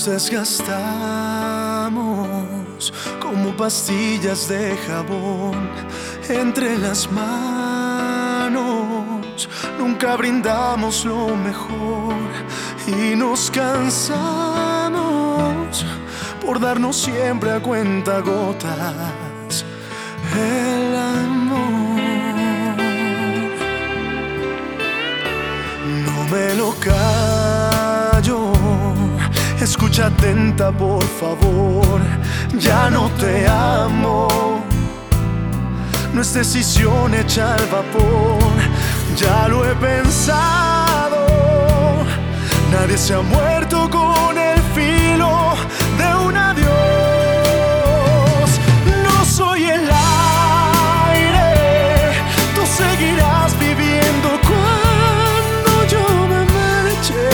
desgastamos como pastillas de jabón entre las manos. Nunca brindamos lo mejor y nos cansamos por darnos siempre a cuentagotas el amor. No me lo callo, escucha atenta por favor. Ya no te amo, no es decisión hecha al vapor. Ya lo he pensado, nadie se ha muerto con el filo de un adiós. No soy el aire, tú seguirás viviendo cuando yo me marche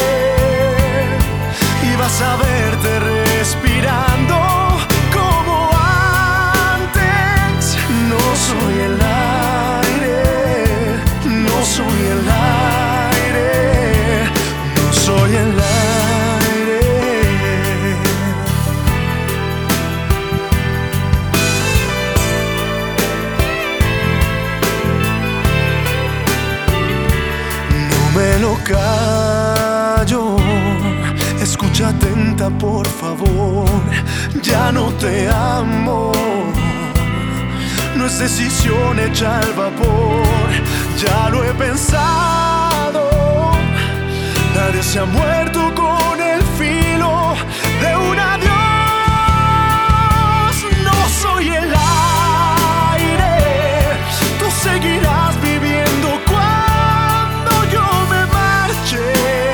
y vas a verte respirando como antes. No soy el aire, no soy el aire, no soy el aire. No me lo callo, escucha atenta por favor. Ya no te amo, no es decisión hecha al vapor. Ya lo he pensado, nadie se ha muerto con el filo de un adiós. No soy el aire, tú seguirás viviendo cuando yo me marche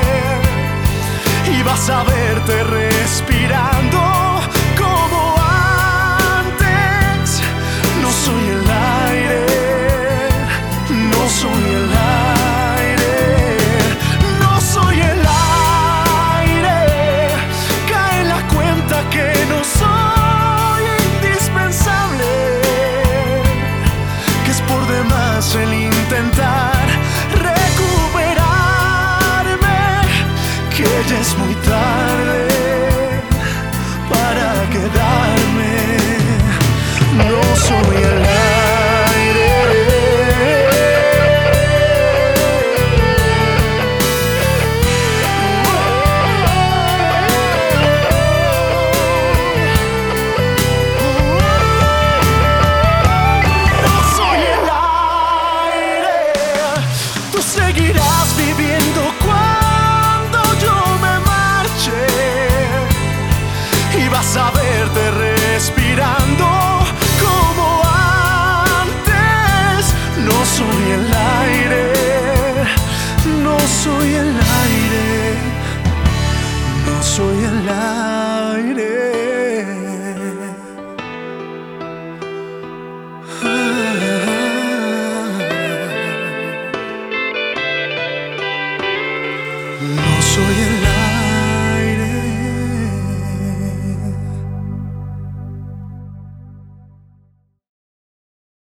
y vas a verte respirando como antes. No soy el aire, no soy el aire, no soy el aire. Cae en la cuenta que no soy indispensable, que es por demás el intentar recuperarme, que ya es muy tarde para quedarme. No soy el aire. No soy el aire, tú seguirás viviendo cuando yo me marche y vas a verte respirando como antes. No soy el aire, no soy el aire, no soy el aire. No soy el aire.